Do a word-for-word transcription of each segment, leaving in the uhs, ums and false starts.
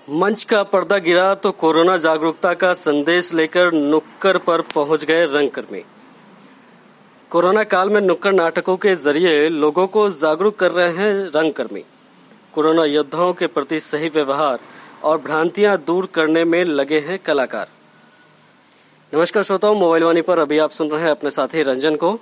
मंच का पर्दा गिरा तो कोरोना जागरूकता का संदेश लेकर नुक्कड़ पर पहुंच गए रंगकर्मी। कोरोना काल में नुक्कड़ नाटकों के जरिए लोगों को जागरूक कर रहे हैं रंगकर्मी। कोरोना योद्धाओं के प्रति सही व्यवहार और भ्रांतियां दूर करने में लगे हैं कलाकार। नमस्कार श्रोताओं, मोबाइल वाणी पर अभी आप सुन रहे हैं अपने साथी रंजन को।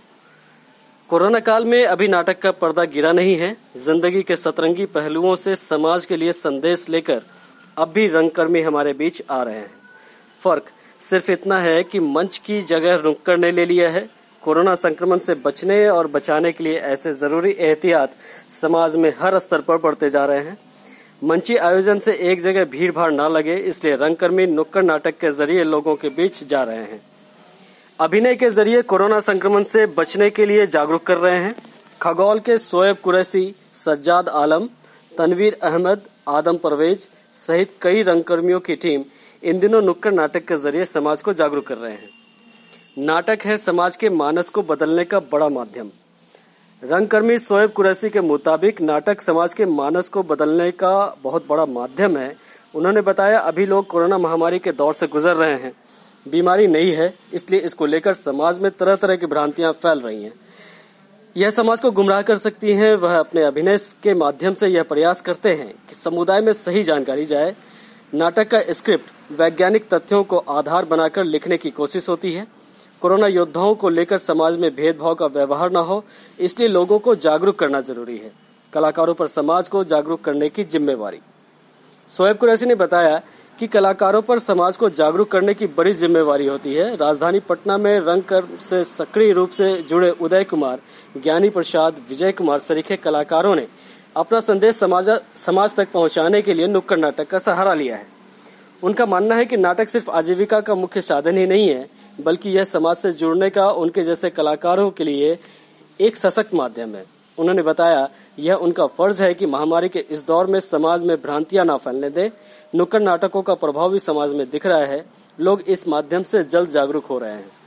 कोरोना काल में अभी नाटक का पर्दा गिरा नहीं है। जिंदगी के सतरंगी पहलुओं से समाज के लिए संदेश लेकर अब भी रंगकर्मी हमारे बीच आ रहे हैं। फर्क सिर्फ इतना है कि मंच की जगह नुक्कड़ ने ले लिया है। कोरोना संक्रमण से बचने और बचाने के लिए ऐसे जरूरी एहतियात समाज में हर स्तर पर बढ़ते जा रहे हैं। मंची आयोजन से एक जगह भीड़ भाड़ न लगे, इसलिए रंगकर्मी नुक्कड़ नाटक के जरिए लोगों के बीच जा रहे हैं। अभिनय के जरिए कोरोना संक्रमण से बचने के लिए जागरूक कर रहे हैं। खगौल के शोएब कुरैशी, सज्जाद आलम, तनवीर अहमद, आदम परवेज सहित कई रंगकर्मियों की टीम इन दिनों नुक्कड़ नाटक के जरिए समाज को जागरूक कर रहे हैं। नाटक है समाज के मानस को बदलने का बड़ा माध्यम। रंगकर्मी शोएब कुरैशी के मुताबिक नाटक समाज के मानस को बदलने का बहुत बड़ा माध्यम है। उन्होंने बताया, अभी लोग कोरोना महामारी के दौर से गुजर रहे हैं। बीमारी नहीं है, इसलिए इसको लेकर समाज में तरह तरह की भ्रांतियां फैल रही हैं। यह समाज को गुमराह कर सकती हैं। वह अपने अभिनय के माध्यम से यह प्रयास करते हैं कि समुदाय में सही जानकारी जाए। नाटक का स्क्रिप्ट वैज्ञानिक तथ्यों को आधार बनाकर लिखने की कोशिश होती है। कोरोना योद्धाओं को लेकर समाज में भेदभाव का व्यवहार न हो, इसलिए लोगों को जागरूक करना जरूरी है। कलाकारों पर समाज को जागरूक करने की जिम्मेवारी। शोएब कुरैशी ने बताया कि कलाकारों पर समाज को जागरूक करने की बड़ी जिम्मेवारी होती है। राजधानी पटना में रंगकर्म से सक्रिय रूप से जुड़े उदय कुमार, ज्ञानी प्रसाद, विजय कुमार सरीखे कलाकारों ने अपना संदेश समाज समाज तक पहुंचाने के लिए नुक्कड़ नाटक का सहारा लिया है। उनका मानना है कि नाटक सिर्फ आजीविका का मुख्य साधन ही नहीं है, बल्कि यह समाज से जुड़ने का उनके जैसे कलाकारों के लिए एक सशक्त माध्यम है। उन्होंने बताया, यह उनका फर्ज है कि महामारी के इस दौर में समाज में भ्रांतियां न फैलने दें। नुक्कड़ नाटकों का प्रभाव भी समाज में दिख रहा है। लोग इस माध्यम से जल्द जागरूक हो रहे हैं।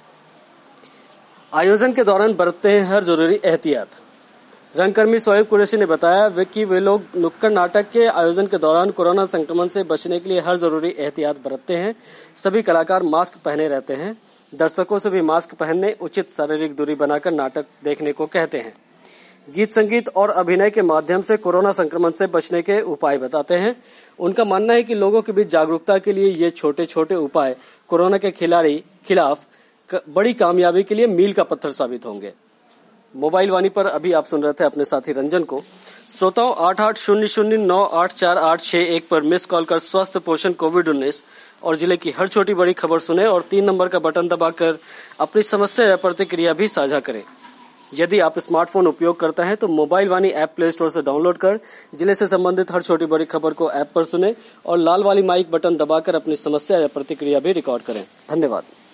आयोजन के दौरान बरतते हैं हर जरूरी एहतियात। रंगकर्मी शोएब कुरैशी ने बताया कि वे लोग नुक्कड़ नाटक के आयोजन के दौरान कोरोना संक्रमण से बचने के लिए हर जरूरी एहतियात बरतते हैं। सभी कलाकार मास्क पहने रहते हैं। दर्शकों से भी मास्क पहनने, उचित शारीरिक दूरी बनाकर नाटक देखने को कहते हैं। गीत संगीत और अभिनय के माध्यम से कोरोना संक्रमण से बचने के उपाय बताते हैं। उनका मानना है कि लोगों के बीच जागरूकता के लिए ये छोटे छोटे उपाय कोरोना के खिलाड़ी खिलाफ बड़ी कामयाबी के लिए मील का पत्थर साबित होंगे। मोबाइल वाणी पर अभी आप सुन रहे थे अपने साथी रंजन को। श्रोताओं, आठ आठ शून्य शून्य नौ आठ चार आठ छह एक पर मिस कॉल कर स्वास्थ्य, पोषण, कोविड उन्नीस और जिले की हर छोटी बड़ी खबर सुने और तीन नंबर का बटन दबाकर अपनी समस्या या प्रतिक्रिया भी साझा करें। यदि आप स्मार्टफोन उपयोग करते हैं तो mobile Vaani app play store से डाउनलोड कर जिले से संबंधित हर छोटी बड़ी खबर को ऐप पर सुने और लाल वाली माइक बटन दबाकर अपनी समस्या या प्रतिक्रिया भी रिकॉर्ड करें। धन्यवाद।